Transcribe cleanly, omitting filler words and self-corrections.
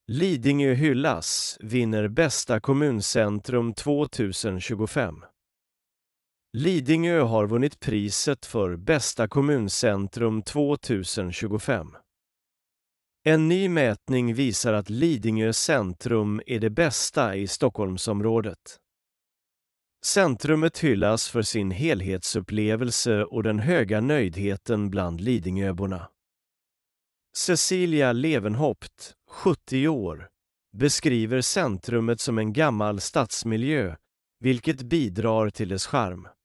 Lidingö hyllas, vinner bästa kommuncentrum 2025. Lidingö har vunnit priset för bästa kommuncentrum 2025. En ny mätning visar att Lidingö centrum är det bästa i Stockholmsområdet. Centrumet hyllas för sin helhetsupplevelse och den höga nöjdheten bland Lidingöborna. Cecilia Levenhaupt, 70 år, beskriver centrumet som en gammal stadsmiljö, vilket bidrar till dess charm.